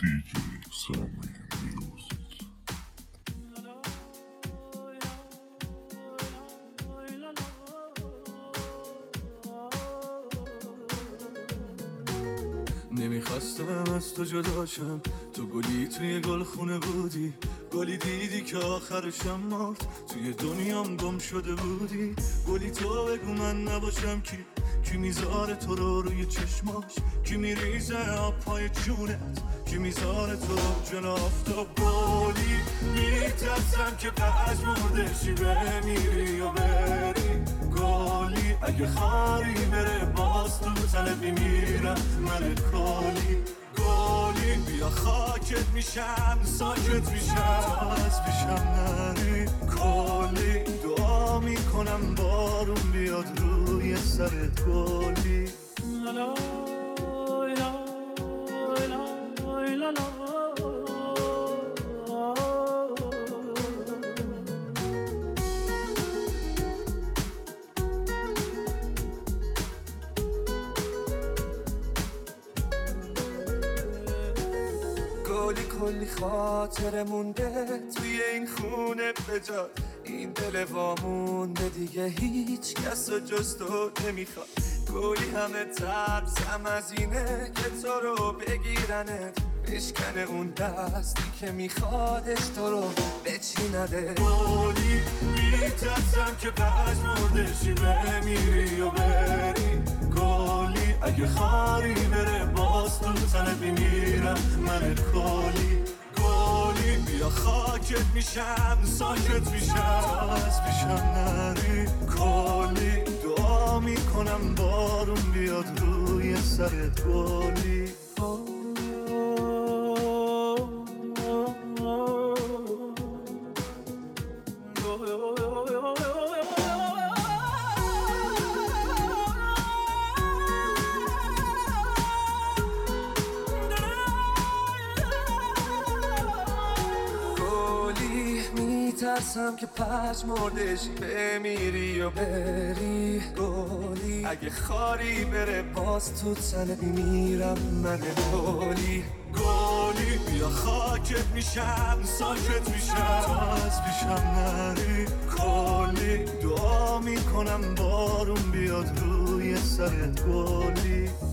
DJ Sammy Music. نمیخواستم از تو جدا شم، تو گلی توی گل خونه بودی، گلی دیدی که آخرشم مرد، توی دنیام گم شده بودی. گلی تو بگو من نباشم کی میذاره تو رو روی چشماش، کی میریزه آب پای جونت، کی میذاره تو رو جلو آفتاب. گلی میترسم که پژمردشی بمیری و بری، گلی اگه خاری بره باز تو تنت میمیرم من. گلی بیا خاکت میشم، ساکت میشم، از پیشم نری. گلی دعا میکنم بارون بیاد روی سرت. گلی گلی کلی خاطر مونده توی این خونه بجا، این دل وامونده دیگه هیچ کس و جز تو نمیخواد. گلی همه ترسم از اینه که تو رو بگیرنت، بشکنه اون دستی که میخوادش تو رو بچینده. گلی میترسم که پژمردشی بمیری و بری، گلی اگه خاری بره باز تو تنت میمیرم من. گلی بیا خاکت میشم، ساکت میشم، از پیشم نری. گلی دعا میکنم بارون بیاد روی سرت. گلی میترسم که پژمردشی بمیری و بری، گلی اگه خاری بره باز تو تنت میمیرم من. گلی بیا خاکت میشم، ساکت میشم، از پیشم نری. گلی دعا میکنم بارون بیاد روی سرت. گلی